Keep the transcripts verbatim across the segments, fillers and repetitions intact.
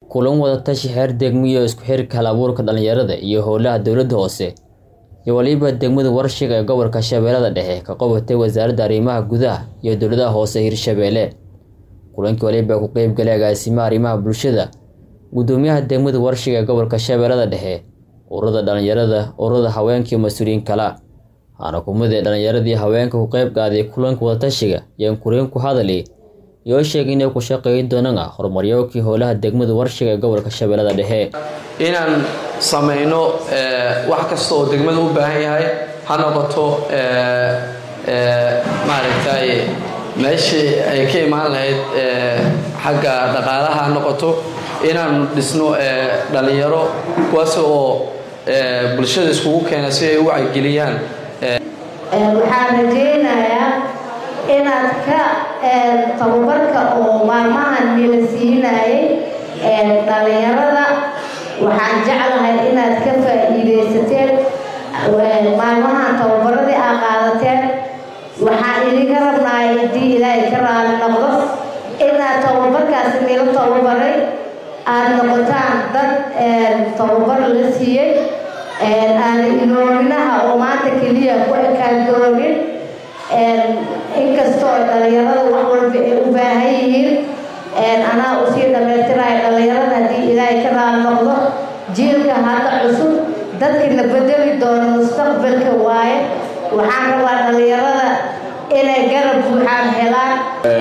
kulan wada tashi heer degmiyo isku xirka hal-abuurka dhalinyarada iyo howlaha dowladda hoose iyo waliba degmada Warshiga ee gobolka Shabeellada Dhexe ka qabatay wasaaradda arrimaha gudaha iyo dowladda hoose Hirshabeelle. Kulankii waliba ku qayb galay agaasimaha arrimaha bulshada, gudoomiyaha degmada Warshiga ee gobolka Shabeellada Dhexe, ururada dhalinyarada, ururada haweenka iyo mas'uuliyiin kale. Ana kumada dhalinyaradii haweenka ku qayb qaaday kulanka wada tashiga iyo kureen ku hadalay iyo sheegay inay ku shaqeyn doonaan horumaryookii howlaha degmada Warshiga ee gobolka Shabeellada Dhexe. inaan sameeyno wax kasta oo degmadu u baahan yahay ha noqoto ee ee maaragtay meeshii ay ka imaan lahayd xagga dhaqaalaha noqoto inaan dhisno dhalinyaro kuwaas oo bulshada iskugu keena si ay u wacyigeliyaan. waxaan rajeynayaa inaad ka tababarka oo maalmahan la siinayay dhalinyarada waxaan jeclahay inaad ka faa'iideysateen maalmahan tababaradii aad qaadateen. waxaan idinka rabnaa haddii ilaahay ka raali noqdo inaad tababarkaasi nila tababaray aad noqotaan dad tababar la siiyey aan iloominaha oo maanta keliya ku ekaan doogin inkastoo dhalinyarada wax walba ay u baahan yihiin anaa usii dhammaytiraya dhalinyarada haddii ilaahay ka raali noqdo jiilka hadda cusub dadkina bedeli doono mustaqbalka waaye. waxaan rabaa dhalinyarada inay garab buuxaan helaan.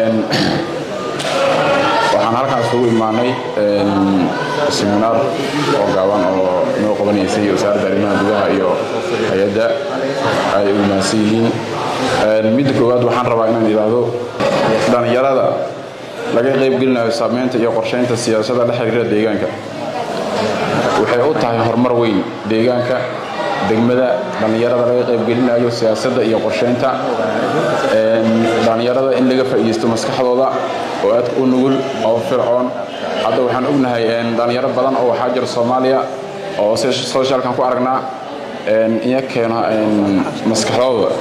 waxaan halkaas ugu imaanay seminar oo gaaban oo noo qabanaysay wasaaradda arrimaha gudaha iyo hay'adda ay u maasay yihiin. midda koowaad waxaan rabaa inaan ilaado dhalinyarada laga qayb gelinayo saameynta iyo qorsheynta siyaasadda la xiriira deegaanka waxay u tahay horumar weyn deegaanka degmada. dhalinyarada laga qayb gelinayo siyaasadda iyo qorsheynta dhalinyarada in laga faa'iideysto maskaxdooda oo aad u nugul oo fircoon. hadda waxaan ognahay dhalinyaro badan oo waxaa jira Soomaaliya oo socialkan ku aragnaa in keeno maskaxdooda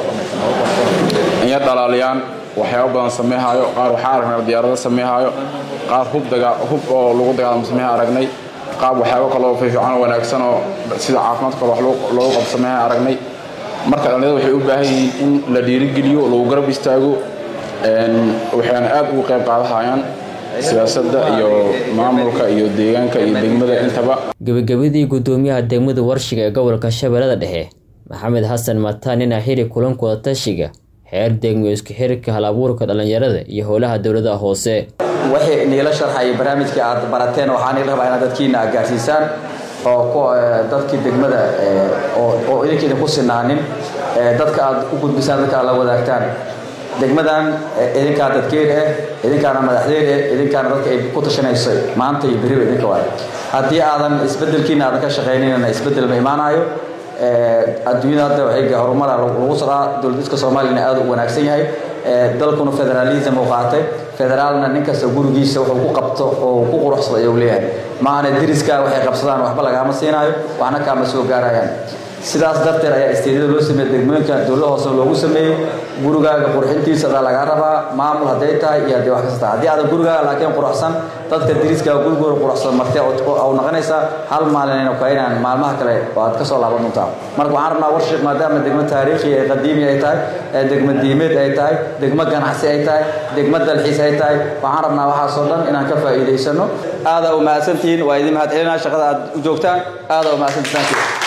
in dhalaaliyaan waxyaabo badan sameehayo. qaar waxaa aragnay diyaarado sameehayo, qaar hub daga hub oo lagu dagaalamo sameeha aragnay, qaab waxyaabo kale oo fiican oo wanaagsan oo sida caafimaadka wax loo qabsameeyo aragnay. marka dhalinyarada waxay u baahan yihiin in la dhiirigeliyo, lagu garab istaago, waxayna aad ugu qayb qaadahayaan siyaasadda iyo maamulka iyo deegaanka iyo degmada intaba. gabagabadii gudoomiyaha degmada Warshiga ee gobolka Shabeellada Dhexe Maxamed Xasan Mataan in xiri kulanka wada tashiga heer degmiyo isku xirka hal-abuurka dhalinyarada iyo howlaha dowladda hoose. waxay niila sharxay barnaamijka aad barateen waxaan ila rabaa inaad dadkiina gaarsiisaan oo ku dadkii degmada oo oo idinkeeda ku sinaanin dadka aad u gudbisaan dadka la wadaagtaan. degmadan idinka dadkeed ah idinkaana madaxdeed ah idinkaana dadka ay ku tashanayso maanta iyo bari idinka waa haddii aadan isbedelkiina aad ka shaqeynayna isbedel ma imaanayo. adduunyada waxay horumar lagu socdaa dowladda Soomaaliya aad u wanaagsan yahay. dalkuna federalism oo qaatay federaalna ninkasta gurigiisa wuxuu ku qabto oo ku quruxsado ayuu leeyahay. maana diriska waxay qabsadaan waxba laga ma siinayo waxna ka ma soo gaarayaan. sidaas darteed ayaa isteedada loo sameeyay degmooyinka dowladda hoose loogu sameeyay gurigaaga qurxintiisa laga rabaa maamul haday tahay iyo haddii wax kasta haddii aad gurigaaga laakiin quruxsan dadka diriska gurigooda quruxsan martay oo noqonaysa hal maalin inuu kaynaan maalmaha kale oo aad ka soo laaban doontaa. marka waxaan rabnaa Warshiga maadaama degmo taariikhi ee qadiimi ay tahay degmo diimeed ay tahay degmo ganacsi ay tahay degmo dalxiis ay tahay waxaan rabnaa waxa soo dhan inaan ka faa'iideysano. aad u mahadsantiin waa idin mahad celinaa shaqada aad u joogtaan aad u mahadsantiin.